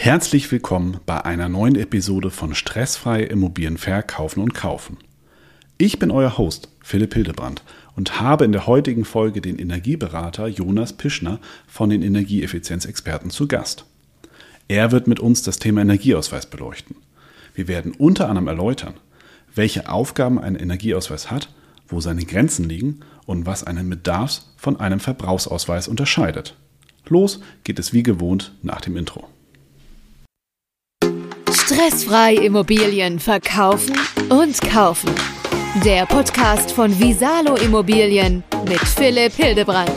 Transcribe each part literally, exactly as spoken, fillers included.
Herzlich willkommen bei einer neuen Episode von Stressfrei Immobilien verkaufen und kaufen. Ich bin euer Host Philipp Hildebrand und habe in der heutigen Folge den Energieberater Jonas Pischner von den Energieeffizienzexperten zu Gast. Er wird mit uns das Thema Energieausweis beleuchten. Wir werden unter anderem erläutern, welche Aufgaben ein Energieausweis hat, wo seine Grenzen liegen und was einen Bedarfs- von einem Verbrauchsausweis unterscheidet. Los geht es wie gewohnt nach dem Intro. Stressfrei Immobilien verkaufen und kaufen. Der Podcast von Visalo Immobilien mit Philipp Hildebrand.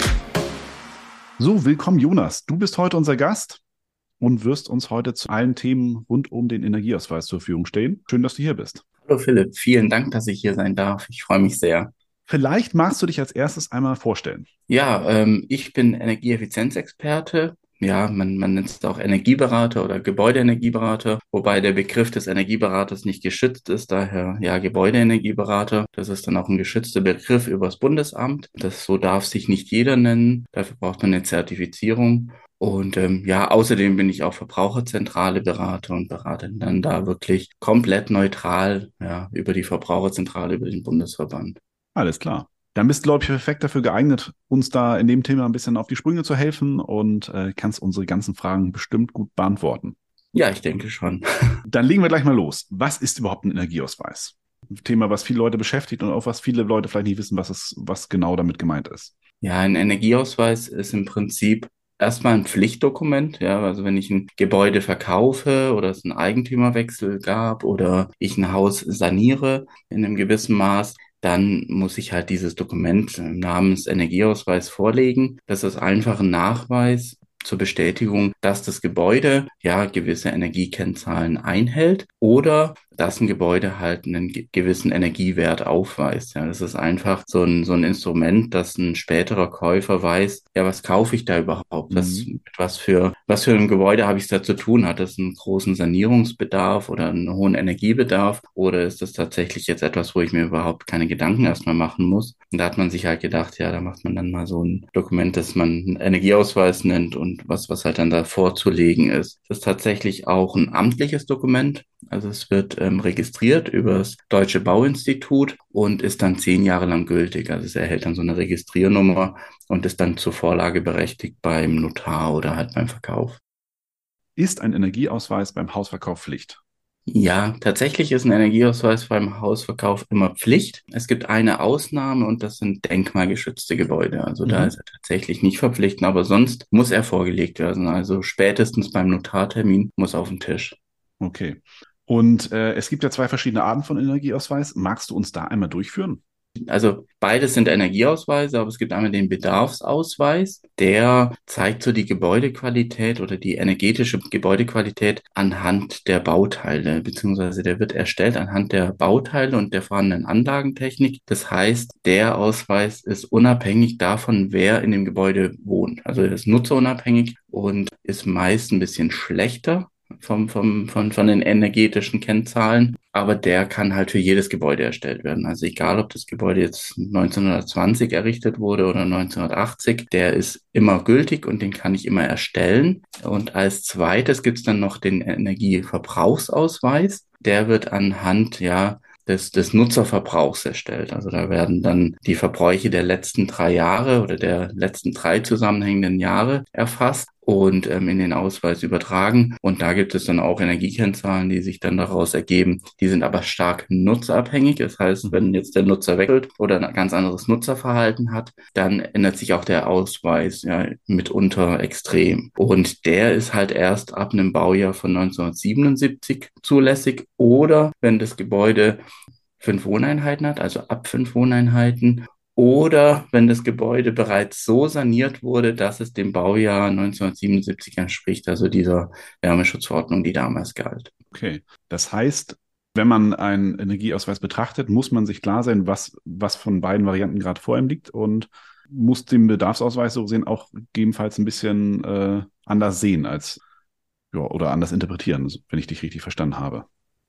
So, willkommen Jonas. Du bist heute unser Gast und wirst uns heute zu allen Themen rund um den Energieausweis zur Verfügung stehen. Schön, dass du hier bist. Hallo Philipp, vielen Dank, dass ich hier sein darf. Ich freue mich sehr. Vielleicht magst du dich als erstes einmal vorstellen. Ja, ähm, ich bin Energieeffizienzexperte. Ja, man, man nennt es auch Energieberater oder Gebäudeenergieberater, wobei der Begriff des Energieberaters nicht geschützt ist, daher ja Gebäudeenergieberater. Das ist dann auch ein geschützter Begriff übers Bundesamt. Das so darf sich nicht jeder nennen. Dafür braucht man eine Zertifizierung. Und ähm, ja, außerdem bin ich auch Verbraucherzentrale Berater und berate dann da wirklich komplett neutral ja, über die Verbraucherzentrale, über den Bundesverband. Alles klar. Dann bist du, glaube ich, perfekt dafür geeignet, uns da in dem Thema ein bisschen auf die Sprünge zu helfen und äh, kannst unsere ganzen Fragen bestimmt gut beantworten. Ja, ich denke schon. Dann legen wir gleich mal los. Was ist überhaupt ein Energieausweis? Ein Thema, was viele Leute beschäftigt und auch was viele Leute vielleicht nicht wissen, was es, was genau damit gemeint ist. Ja, ein Energieausweis ist im Prinzip erstmal ein Pflichtdokument. Ja, also wenn ich ein Gebäude verkaufe oder es einen Eigentümerwechsel gab oder ich ein Haus saniere in einem gewissen Maß, dann muss ich halt dieses Dokument namens Energieausweis vorlegen. Das ist einfach ein Nachweis zur Bestätigung, dass das Gebäude ja gewisse Energiekennzahlen einhält oder dass ein Gebäude halt einen gewissen Energiewert aufweist. Ja, das ist einfach so ein, so ein Instrument, dass ein späterer Käufer weiß, ja, was kaufe ich da überhaupt? Was, Mhm. was für, was für ein Gebäude habe ich da zu tun? Hat das einen großen Sanierungsbedarf oder einen hohen Energiebedarf? Oder ist das tatsächlich jetzt etwas, wo ich mir überhaupt keine Gedanken erstmal machen muss? Und da hat man sich halt gedacht, ja, da macht man dann mal so ein Dokument, das man einen Energieausweis nennt und was, was halt dann da vorzulegen ist. Das ist tatsächlich auch ein amtliches Dokument. Also es wird ähm, registriert über das Deutsche Bauinstitut und ist dann zehn Jahre lang gültig. Also es erhält dann so eine Registriernummer und ist dann zur Vorlage berechtigt beim Notar oder halt beim Verkauf. Ist ein Energieausweis beim Hausverkauf Pflicht? Ja, tatsächlich ist ein Energieausweis beim Hausverkauf immer Pflicht. Es gibt eine Ausnahme und das sind denkmalgeschützte Gebäude. Also da Mhm. ist er tatsächlich nicht verpflichtend, aber sonst muss er vorgelegt werden. Also spätestens beim Notartermin muss auf den Tisch. Okay. Und äh, es gibt ja zwei verschiedene Arten von Energieausweis. Magst du uns da einmal durchführen? Also beides sind Energieausweise, aber es gibt einmal den Bedarfsausweis, der zeigt so die Gebäudequalität oder die energetische Gebäudequalität anhand der Bauteile, beziehungsweise der wird erstellt anhand der Bauteile und der vorhandenen Anlagentechnik. Das heißt, der Ausweis ist unabhängig davon, wer in dem Gebäude wohnt. Also er ist nutzerunabhängig und ist meist ein bisschen schlechter vom, vom, von, von den energetischen Kennzahlen, aber der kann halt für jedes Gebäude erstellt werden. Also egal, ob das Gebäude jetzt neunzehnhundertzwanzig errichtet wurde oder neunzehnhundertachtzig, der ist immer gültig und den kann ich immer erstellen. Und als zweites gibt's dann noch den Energieverbrauchsausweis. Der wird anhand, ja, des, des Nutzerverbrauchs erstellt. Also da werden dann die Verbräuche der letzten drei Jahre oder der letzten drei zusammenhängenden Jahre erfasst und ähm, in den Ausweis übertragen. Und da gibt es dann auch Energiekennzahlen, die sich dann daraus ergeben. Die sind aber stark nutzerabhängig. Das heißt, wenn jetzt der Nutzer wechselt oder ein ganz anderes Nutzerverhalten hat, dann ändert sich auch der Ausweis ja mitunter extrem. Und der ist halt erst ab einem Baujahr von neunzehnhundertsiebenundsiebzig zulässig oder wenn das Gebäude fünf Wohneinheiten hat, also ab fünf Wohneinheiten, oder wenn das Gebäude bereits so saniert wurde, dass es dem Baujahr neunzehnhundertsiebenundsiebzig entspricht, also dieser Wärmeschutzverordnung, die damals galt. Okay. Das heißt, wenn man einen Energieausweis betrachtet, muss man sich klar sein, was, was von beiden Varianten gerade vor ihm liegt und muss den Bedarfsausweis so sehen auch gegebenenfalls ein bisschen äh, anders sehen als ja, oder anders interpretieren, wenn ich dich richtig verstanden habe.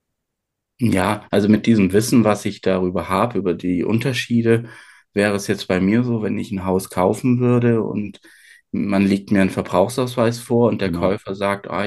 Ja, also mit diesem Wissen, was ich darüber habe, über die Unterschiede, wäre es jetzt bei mir so, wenn ich ein Haus kaufen würde und man legt mir einen Verbrauchsausweis vor und der Genau. Käufer sagt, ah, ich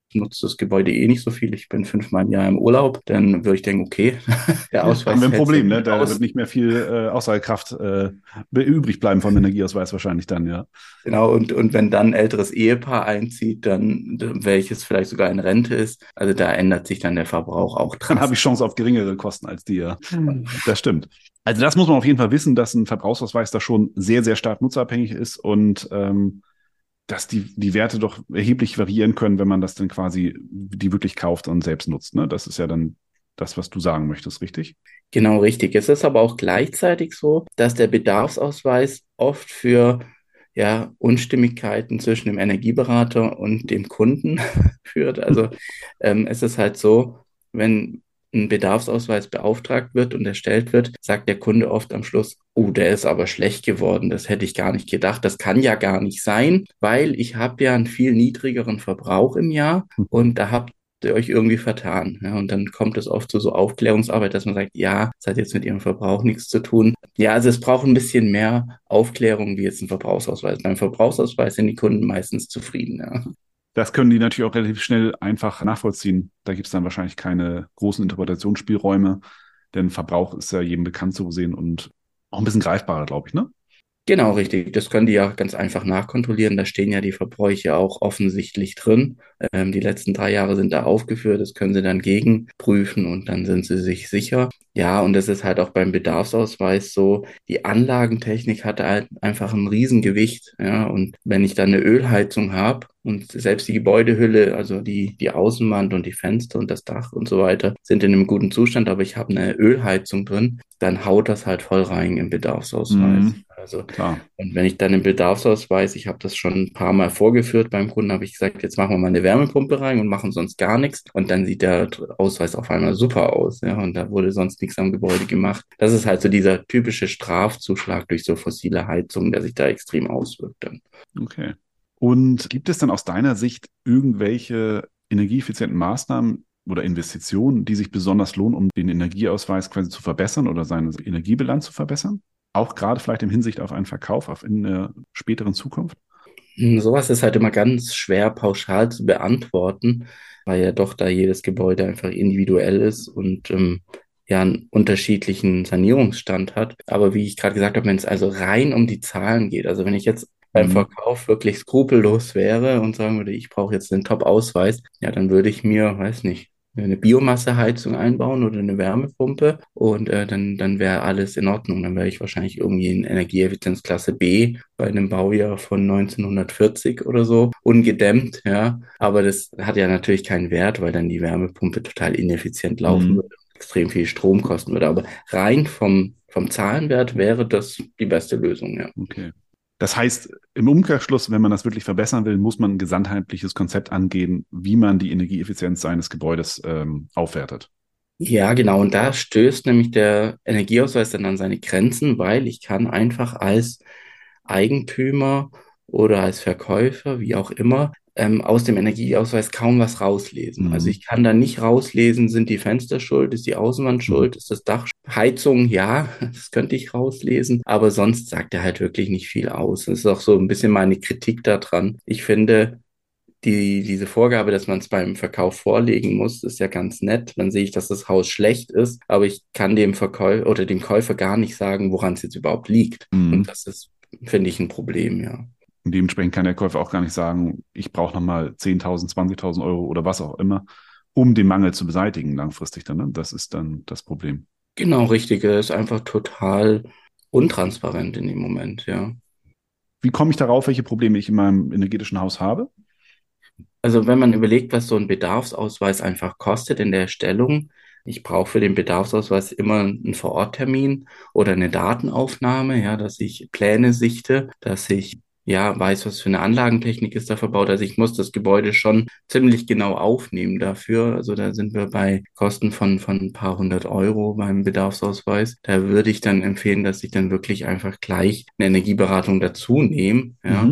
nutze das Gebäude eh nicht so viel, ich bin fünfmal im Jahr im Urlaub, dann würde ich denken, okay, der Ja, Ausweis haben wir ein fällt Problem, ne? nicht Da aus. wird nicht mehr viel äh, Aussagekraft äh, übrig bleiben vom Energieausweis wahrscheinlich dann, ja. Genau, und, und wenn dann ein älteres Ehepaar einzieht, dann, welches vielleicht sogar in Rente ist, also da ändert sich dann der Verbrauch auch Dann habe ich drastisch. Chance auf geringere Kosten als die, ja. Das stimmt. Also das muss man auf jeden Fall wissen, dass ein Verbrauchsausweis da schon sehr, sehr stark nutzerabhängig ist und ähm, dass die, die Werte doch erheblich variieren können, wenn man das dann quasi die wirklich kauft und selbst nutzt. Ne? Das ist ja dann das, was du sagen möchtest, richtig? Genau richtig. Es ist aber auch gleichzeitig so, dass der Bedarfsausweis oft für ja, Unstimmigkeiten zwischen dem Energieberater und dem Kunden führt. Also ähm, es ist halt so, wenn ein Bedarfsausweis beauftragt wird und erstellt wird, sagt der Kunde oft am Schluss, oh, der ist aber schlecht geworden, das hätte ich gar nicht gedacht, das kann ja gar nicht sein, weil ich habe ja einen viel niedrigeren Verbrauch im Jahr und da habt ihr euch irgendwie vertan. Ja, und dann kommt es oft zu so Aufklärungsarbeit, dass man sagt, ja, das hat jetzt mit ihrem Verbrauch nichts zu tun. Ja, also es braucht ein bisschen mehr Aufklärung wie jetzt ein Verbrauchsausweis. Beim Verbrauchsausweis sind die Kunden meistens zufrieden. Ja. Das können die natürlich auch relativ schnell einfach nachvollziehen. Da gibt es dann wahrscheinlich keine großen Interpretationsspielräume, denn Verbrauch ist ja jedem bekannt zu sehen und auch ein bisschen greifbarer, glaube ich, ne? Genau, richtig. Das können die ja ganz einfach nachkontrollieren. Da stehen ja die Verbräuche auch offensichtlich drin. Ähm, die letzten drei Jahre sind da aufgeführt. Das können sie dann gegenprüfen und dann sind sie sich sicher. Ja, und das ist halt auch beim Bedarfsausweis so. Die Anlagentechnik hat halt einfach ein Riesengewicht. Ja, und wenn ich dann eine Ölheizung habe und selbst die Gebäudehülle, also die, die Außenwand und die Fenster und das Dach und so weiter sind in einem guten Zustand, aber ich habe eine Ölheizung drin, dann haut das halt voll rein im Bedarfsausweis. Mhm, Also klar. und wenn ich dann im Bedarfsausweis, ich habe das schon ein paar Mal vorgeführt beim Kunden, habe ich gesagt, jetzt machen wir mal eine Wärmepumpe rein und machen sonst gar nichts. Und dann sieht der Ausweis auf einmal super aus. Ja, und da wurde sonst nichts am Gebäude gemacht. Das ist halt so dieser typische Strafzuschlag durch so fossile Heizungen, der sich da extrem auswirkt dann. Okay. Und gibt es dann aus deiner Sicht irgendwelche energieeffizienten Maßnahmen oder Investitionen, die sich besonders lohnen, um den Energieausweis quasi zu verbessern oder seine Energiebilanz zu verbessern? Auch gerade vielleicht in Hinsicht auf einen Verkauf auf in der späteren Zukunft? Hm, Sowas ist halt immer ganz schwer pauschal zu beantworten, weil ja doch da jedes Gebäude einfach individuell ist und ähm, ja einen unterschiedlichen Sanierungsstand hat. Aber wie ich gerade gesagt habe, wenn es also rein um die Zahlen geht, also wenn ich jetzt beim Mhm. Verkauf wirklich skrupellos wäre und sagen würde, ich brauche jetzt den Top-Ausweis, ja, dann würde ich mir, weiß nicht, eine Biomasseheizung einbauen oder eine Wärmepumpe und äh, dann, dann wäre alles in Ordnung. Dann wäre ich wahrscheinlich irgendwie in Energieeffizienzklasse B bei einem Baujahr von neunzehnhundertvierzig oder so, ungedämmt, ja. Aber das hat ja natürlich keinen Wert, weil dann die Wärmepumpe total ineffizient laufen Mhm. würde, extrem viel Strom kosten würde. Aber rein vom, vom Zahlenwert wäre das die beste Lösung, ja. Okay. Das heißt, im Umkehrschluss, wenn man das wirklich verbessern will, muss man ein gesamtheitliches Konzept angehen, wie man die Energieeffizienz seines Gebäudes ähm, aufwertet. Ja, genau. Und da stößt nämlich der Energieausweis dann an seine Grenzen, weil ich kann einfach als Eigentümer oder als Verkäufer, wie auch immer, ähm, aus dem Energieausweis kaum was rauslesen. Also Mhm. ich kann da nicht rauslesen, sind die Fenster schuld, ist die Außenwand Mhm. schuld, ist das Dach schuld? Heizung, ja, das könnte ich rauslesen, aber sonst sagt er halt wirklich nicht viel aus. Das ist auch so ein bisschen meine Kritik daran. Ich finde, die, diese Vorgabe, dass man es beim Verkauf vorlegen muss, ist ja ganz nett. Dann sehe ich, dass das Haus schlecht ist, aber ich kann dem Verkäufer oder dem Käufer gar nicht sagen, woran es jetzt überhaupt liegt. Und Mhm. das ist, finde ich, ein Problem, ja. Und dementsprechend kann der Käufer auch gar nicht sagen, ich brauche nochmal zehntausend, zwanzigtausend Euro oder was auch immer, um den Mangel zu beseitigen langfristig dann. Ne? Das ist dann das Problem. Genau, richtig. Er ist einfach total untransparent in dem Moment, ja. Wie komme ich darauf, welche Probleme ich in meinem energetischen Haus habe? Also wenn man überlegt, was so ein Bedarfsausweis einfach kostet in der Erstellung, ich brauche für den Bedarfsausweis immer einen Vororttermin oder eine Datenaufnahme, ja, dass ich Pläne sichte, dass ich ja weiß, was für eine Anlagentechnik ist da verbaut. Also ich muss das Gebäude schon ziemlich genau aufnehmen dafür. Also da sind wir bei Kosten von von ein paar hundert Euro beim Bedarfsausweis. Da würde ich dann empfehlen, dass ich dann wirklich einfach gleich eine Energieberatung dazu nehme, ja. Mhm.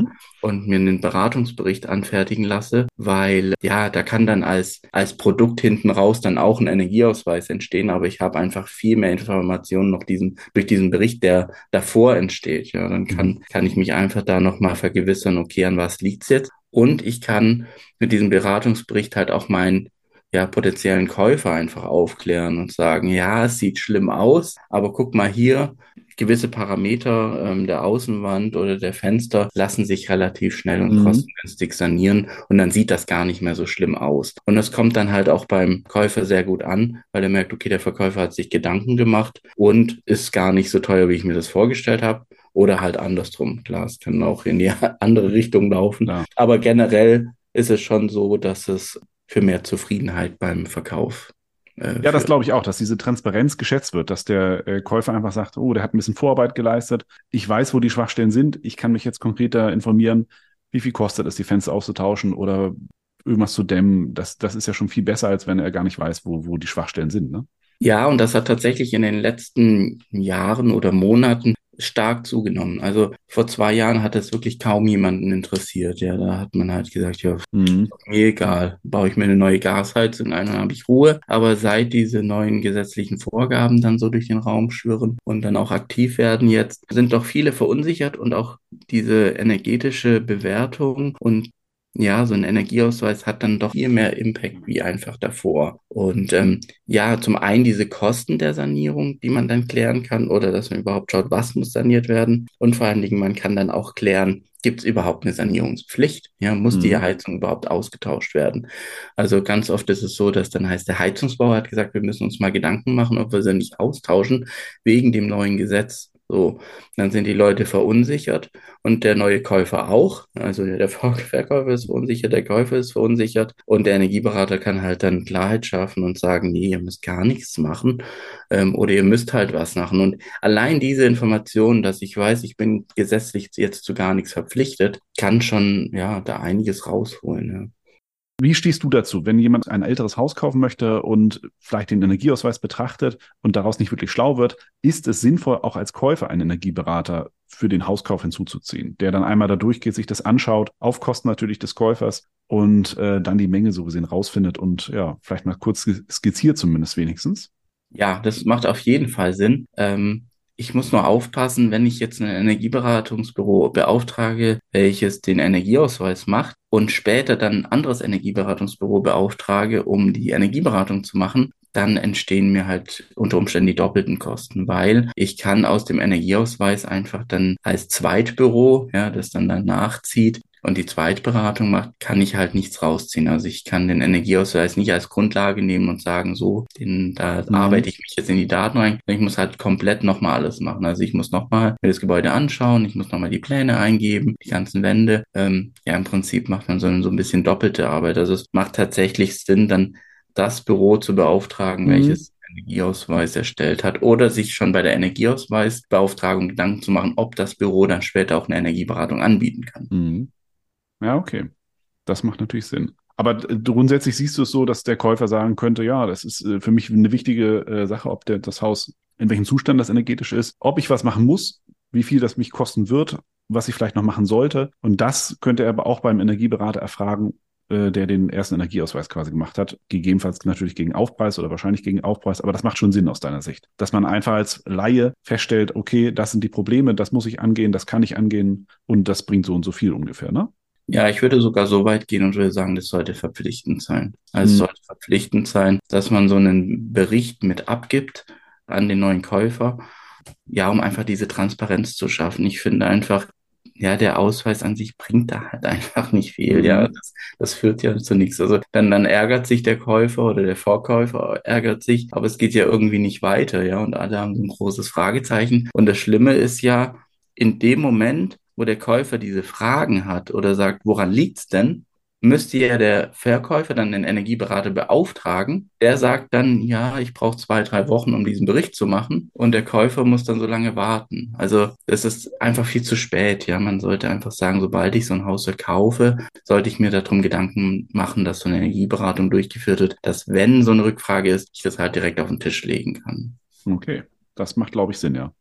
und mir einen Beratungsbericht anfertigen lasse, weil ja, da kann dann als als Produkt hinten raus dann auch ein Energieausweis entstehen, aber ich habe einfach viel mehr Informationen noch diesen durch diesen Bericht, der davor entsteht. Ja, dann kann kann ich mich einfach da nochmal vergewissern, okay, an was liegt's jetzt? Und ich kann mit diesem Beratungsbericht halt auch meinen ja, potenziellen Käufer einfach aufklären und sagen, ja, es sieht schlimm aus, aber guck mal hier, gewisse Parameter ähm, der Außenwand oder der Fenster lassen sich relativ schnell und Mhm. kostengünstig sanieren und dann sieht das gar nicht mehr so schlimm aus. Und das kommt dann halt auch beim Käufer sehr gut an, weil er merkt, okay, der Verkäufer hat sich Gedanken gemacht und ist gar nicht so teuer, wie ich mir das vorgestellt habe. Oder halt andersrum. Klar, es kann auch in die andere Richtung laufen. Klar. Aber generell ist es schon so, dass es für mehr Zufriedenheit beim Verkauf äh, Ja, das führt. glaube ich auch, dass diese Transparenz geschätzt wird, dass der äh, Käufer einfach sagt, oh, der hat ein bisschen Vorarbeit geleistet. Ich weiß, wo die Schwachstellen sind. Ich kann mich jetzt konkreter informieren, wie viel kostet es, die Fenster auszutauschen oder irgendwas zu dämmen. Das, das ist ja schon viel besser, als wenn er gar nicht weiß, wo, wo die Schwachstellen sind, ne? Ja, und das hat tatsächlich in den letzten Jahren oder Monaten stark zugenommen. Also vor zwei Jahren hat es wirklich kaum jemanden interessiert. Ja, da hat man halt gesagt, ja, Mhm. mir egal, baue ich mir eine neue Gasheizung ein, dann habe ich Ruhe. Aber seit diese neuen gesetzlichen Vorgaben dann so durch den Raum schwirren und dann auch aktiv werden jetzt, sind doch viele verunsichert und auch diese energetische Bewertung und ja, so ein Energieausweis hat dann doch viel mehr Impact wie einfach davor. Und ähm, ja, zum einen diese Kosten der Sanierung, die man dann klären kann, oder dass man überhaupt schaut, was muss saniert werden. Und vor allen Dingen, man kann dann auch klären, gibt es überhaupt eine Sanierungspflicht? Ja, muss die Mhm. Heizung überhaupt ausgetauscht werden? Also ganz oft ist es so, dass dann heißt, der Heizungsbauer hat gesagt, wir müssen uns mal Gedanken machen, ob wir sie nicht austauschen wegen dem neuen Gesetz. So, dann sind die Leute verunsichert und der neue Käufer auch. Also der Verkäufer ist verunsichert, der Käufer ist verunsichert und der Energieberater kann halt dann Klarheit schaffen und sagen, nee, ihr müsst gar nichts machen ähm, oder ihr müsst halt was machen. Und allein diese Information, dass ich weiß, ich bin gesetzlich jetzt zu gar nichts verpflichtet, kann schon ja da einiges rausholen. Ja. Wie stehst du dazu, wenn jemand ein älteres Haus kaufen möchte und vielleicht den Energieausweis betrachtet und daraus nicht wirklich schlau wird? Ist es sinnvoll, auch als Käufer einen Energieberater für den Hauskauf hinzuzuziehen, der dann einmal da durchgeht, sich das anschaut, auf Kosten natürlich des Käufers und äh, dann die Menge so gesehen rausfindet und ja, vielleicht mal kurz skizziert zumindest wenigstens? Ja, das macht auf jeden Fall Sinn. Ähm, ich muss nur aufpassen, wenn ich jetzt ein Energieberatungsbüro beauftrage, welches den Energieausweis macht und später dann ein anderes Energieberatungsbüro beauftrage, um die Energieberatung zu machen, dann entstehen mir halt unter Umständen die doppelten Kosten, weil ich kann aus dem Energieausweis einfach dann als Zweitbüro, ja, das dann danach zieht, und die Zweitberatung macht, kann ich halt nichts rausziehen. Also ich kann den Energieausweis nicht als Grundlage nehmen und sagen, so, den, da Mhm. arbeite ich mich jetzt in die Daten rein. Ich muss halt komplett nochmal alles machen. Also ich muss nochmal mir das Gebäude anschauen, ich muss nochmal die Pläne eingeben, die ganzen Wände. Ähm, ja, im Prinzip macht man so, so ein bisschen doppelte Arbeit. Also es macht tatsächlich Sinn, dann das Büro zu beauftragen, Mhm. welches Energieausweis erstellt hat oder sich schon bei der Energieausweisbeauftragung Gedanken zu machen, ob das Büro dann später auch eine Energieberatung anbieten kann. Mhm. Ja, okay. Das macht natürlich Sinn. Aber äh, grundsätzlich siehst du es so, dass der Käufer sagen könnte, ja, das ist äh, für mich eine wichtige äh, Sache, ob der, das Haus, in welchem Zustand das energetisch ist, ob ich was machen muss, wie viel das mich kosten wird, was ich vielleicht noch machen sollte. Und das könnte er aber auch beim Energieberater erfragen, äh, der den ersten Energieausweis quasi gemacht hat. Gegebenenfalls natürlich gegen Aufpreis oder wahrscheinlich gegen Aufpreis, aber das macht schon Sinn aus deiner Sicht. Dass man einfach als Laie feststellt, okay, das sind die Probleme, das muss ich angehen, das kann ich angehen und das bringt so und so viel ungefähr, ne? Ja, ich würde sogar so weit gehen und würde sagen, das sollte verpflichtend sein. Also es Mhm. sollte verpflichtend sein, dass man so einen Bericht mit abgibt an den neuen Käufer, ja, um einfach diese Transparenz zu schaffen. Ich finde einfach, ja, der Ausweis an sich bringt da halt einfach nicht viel. Ja, Mhm. das, das führt ja zu nichts. Also dann, dann ärgert sich der Käufer oder der Vorkäufer ärgert sich, aber es geht ja irgendwie nicht weiter, ja, und alle haben so ein großes Fragezeichen. Und das Schlimme ist ja, in dem Moment, wo der Käufer diese Fragen hat oder sagt, woran liegt's denn, müsste ja der Verkäufer dann den Energieberater beauftragen. Der sagt dann, ja, ich brauche zwei, drei Wochen, um diesen Bericht zu machen. Und der Käufer muss dann so lange warten. Also das ist einfach viel zu spät. Ja, man sollte einfach sagen, sobald ich so ein Haus verkaufe, sollte ich mir darum Gedanken machen, dass so eine Energieberatung durchgeführt wird, dass wenn so eine Rückfrage ist, ich das halt direkt auf den Tisch legen kann. Okay, das macht, glaube ich, Sinn, ja.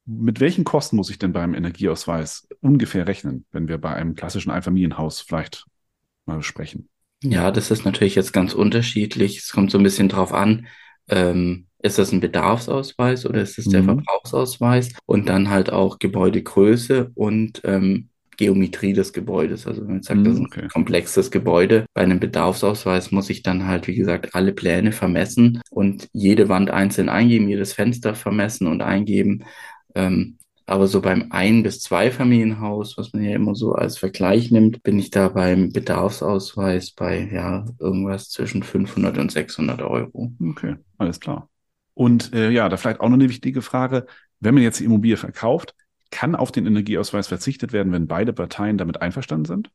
Mit welchen Kosten muss ich denn beim Energieausweis ungefähr rechnen, wenn wir bei einem klassischen Einfamilienhaus vielleicht mal sprechen? Ja, das ist natürlich jetzt ganz unterschiedlich. Es kommt so ein bisschen drauf an, ähm, ist das ein Bedarfsausweis oder ist es der Mhm. Verbrauchsausweis? Und dann halt auch Gebäudegröße und ähm, Geometrie des Gebäudes. Also wenn man jetzt sagt, das ist Mhm, ein okay. komplexes Gebäude, bei einem Bedarfsausweis muss ich dann halt, wie gesagt, alle Pläne vermessen und jede Wand einzeln eingeben, jedes Fenster vermessen und eingeben. Ähm, aber so beim Ein- bis Zweifamilienhaus, was man ja immer so als Vergleich nimmt, bin ich da beim Bedarfsausweis bei, ja, irgendwas zwischen fünfhundert und sechshundert Euro. Okay, alles klar. Und äh, ja, da vielleicht auch noch eine wichtige Frage. Wenn man jetzt die Immobilie verkauft, kann auf den Energieausweis verzichtet werden, wenn beide Parteien damit einverstanden sind?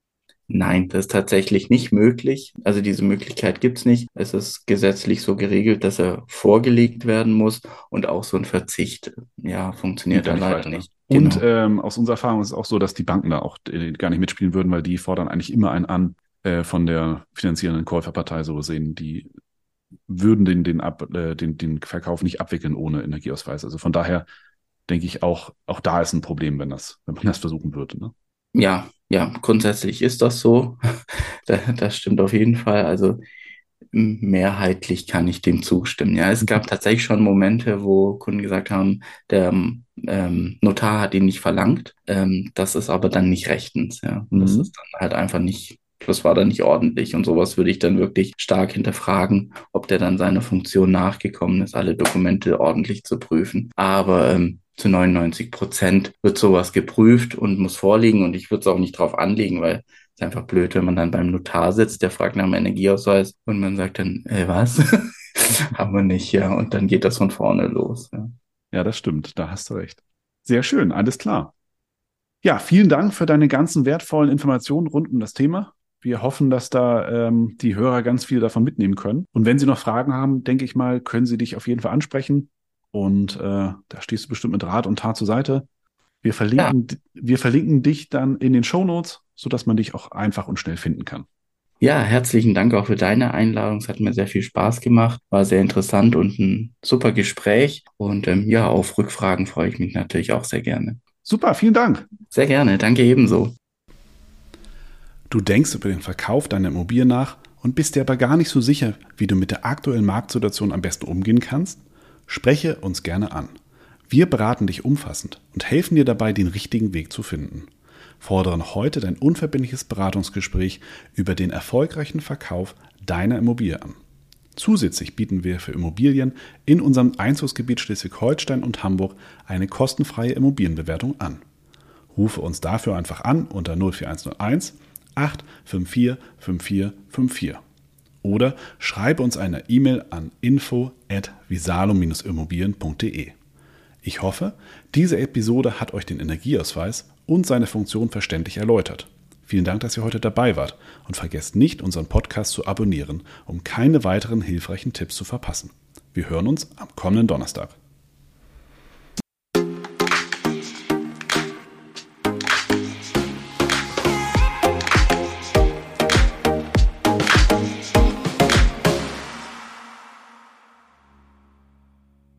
Nein, das ist tatsächlich nicht möglich. Also diese Möglichkeit gibt's nicht. Es ist gesetzlich so geregelt, dass er vorgelegt werden muss und auch so ein Verzicht, ja, Geht funktioniert gar da nicht leider weiter, ne? nicht. Und Genau. ähm, aus unserer Erfahrung ist es auch so, dass die Banken da auch äh, gar nicht mitspielen würden, weil die fordern eigentlich immer einen an äh, von der finanzierenden Käuferpartei, so gesehen. Die würden den, den, Ab, äh, den, den Verkauf nicht abwickeln ohne Energieausweis. Also von daher denke ich auch, auch da ist ein Problem, wenn das, wenn man das versuchen würde, ne? Ja, ja, grundsätzlich ist das so. Da- Das stimmt auf jeden Fall. Also m- mehrheitlich kann ich dem zustimmen. Ja, es gab tatsächlich schon Momente, wo Kunden gesagt haben, der ähm, Notar hat ihn nicht verlangt. Ähm, das ist aber dann nicht rechtens. Ja, und das Mhm. ist dann halt einfach nicht, das war dann nicht ordentlich. Und sowas würde ich dann wirklich stark hinterfragen, ob der dann seiner Funktion nachgekommen ist, alle Dokumente ordentlich zu prüfen. Aber ähm, zu neunundneunzig Prozent wird sowas geprüft und muss vorliegen. Und ich würde es auch nicht drauf anlegen, weil ist einfach blöd, wenn man dann beim Notar sitzt, der fragt nach dem Energieausweis und man sagt dann, äh, was? Haben wir nicht, ja. Und dann geht das von vorne los. Ja, Ja, das stimmt, da hast du recht. Sehr schön, alles klar. Ja, vielen Dank für deine ganzen wertvollen Informationen rund um das Thema. Wir hoffen, dass da ähm, die Hörer ganz viel davon mitnehmen können. Und wenn Sie noch Fragen haben, denke ich mal, können Sie dich auf jeden Fall ansprechen. Und äh, da stehst du bestimmt mit Rat und Tat zur Seite. Wir ja, verlinken, wir verlinken dich dann in den Shownotes, sodass man dich auch einfach und schnell finden kann. ja, herzlichen Dank auch für deine Einladung. Es hat mir sehr viel Spaß gemacht, war sehr interessant und ein super Gespräch. Und ähm, ja, auf Rückfragen freue ich mich natürlich auch sehr gerne. Super, vielen Dank. Sehr gerne, danke ebenso. Du denkst über den Verkauf deiner Immobilie nach und bist dir aber gar nicht so sicher, wie du mit der aktuellen Marktsituation am besten umgehen kannst? Spreche uns gerne an. Wir beraten dich umfassend und helfen dir dabei, den richtigen Weg zu finden. Fordere heute dein unverbindliches Beratungsgespräch über den erfolgreichen Verkauf deiner Immobilie an. Zusätzlich bieten wir für Immobilien in unserem Einzugsgebiet Schleswig-Holstein und Hamburg eine kostenfreie Immobilienbewertung an. Rufe uns dafür einfach an unter null vier eins null eins acht fünf vier fünf vier fünf vier oder schreibe uns eine E-Mail an info at visalo immobilien punkt de. Ich hoffe, diese Episode hat euch den Energieausweis und seine Funktion verständlich erläutert. Vielen Dank, dass ihr heute dabei wart und vergesst nicht, unseren Podcast zu abonnieren, um keine weiteren hilfreichen Tipps zu verpassen. Wir hören uns am kommenden Donnerstag.